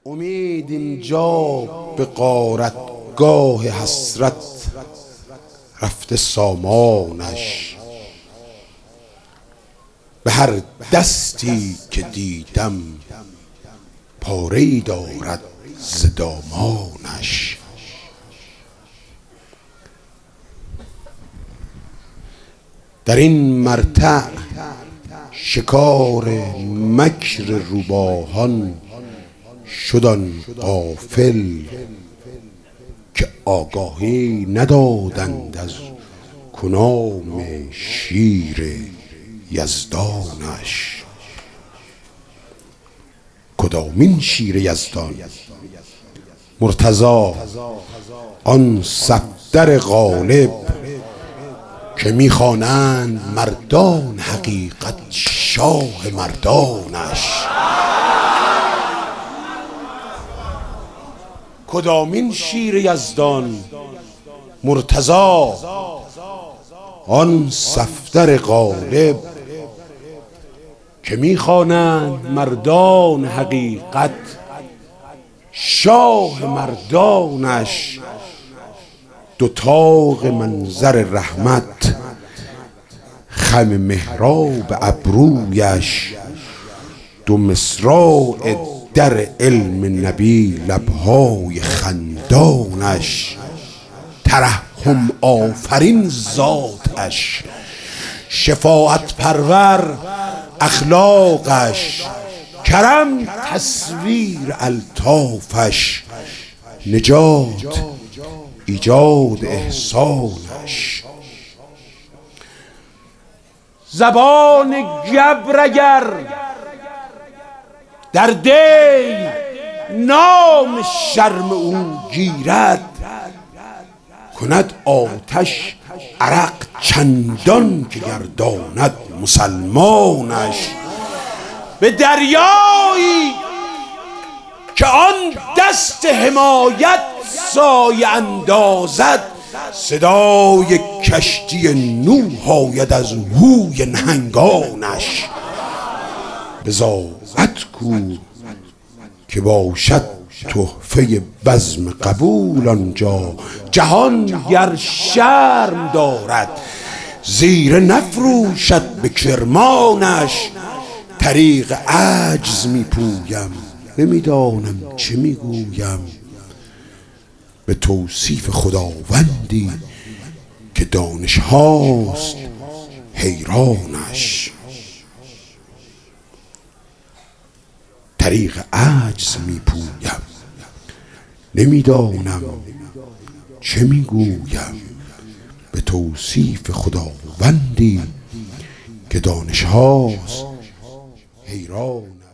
امید اینجا به غارتگاه حسرت رفته سامانش. به هر دستی که دیدم پاره‌ای دارد ز دامانش. در این مرتع شکار مکر روباهان شد آن غافل که آگاهی ندادند از کنام شیر یزدانش. کدامین شیر یزدان؟ مرتضی آن صفدر غالب که میخوانند مردان حقیقت شاه مردانش. کدامین شیر یزدان؟ مرتضی آن صفدر غالب که میخوانند مردان حقیقت شاه مردانش. دو طاق منظر رحمت خم محراب ابرویش، دو مصراع در علم نبی لبهای خندانش. ترحم آفرین ذاتش، شفاعت پرور اخلاقش، کرم تصویر الطافش، نجات ایجاد احسانش. زبان گبر اگر در دی نام شرم او گیرد، کند آتش عرق چندان که گرداند مسلمانش. به دریایی که آن دست حمایت سایه اندازد، صدای کشتی نوح آید از هوی نهنگانش. بضاعت کو که باشد تحفه بزم قبول آنجا، جهان گر شرم دارد زیره نفروشد به کرمانش. طریق عجز میپویم نمیدانم چه میگویم، به توصیف خداوندی که دانش هاست حیرانش. طریق عجز میپویم نمیدانم چه میگویم، به توصیف خداوندی که دانش هاست حیرانش.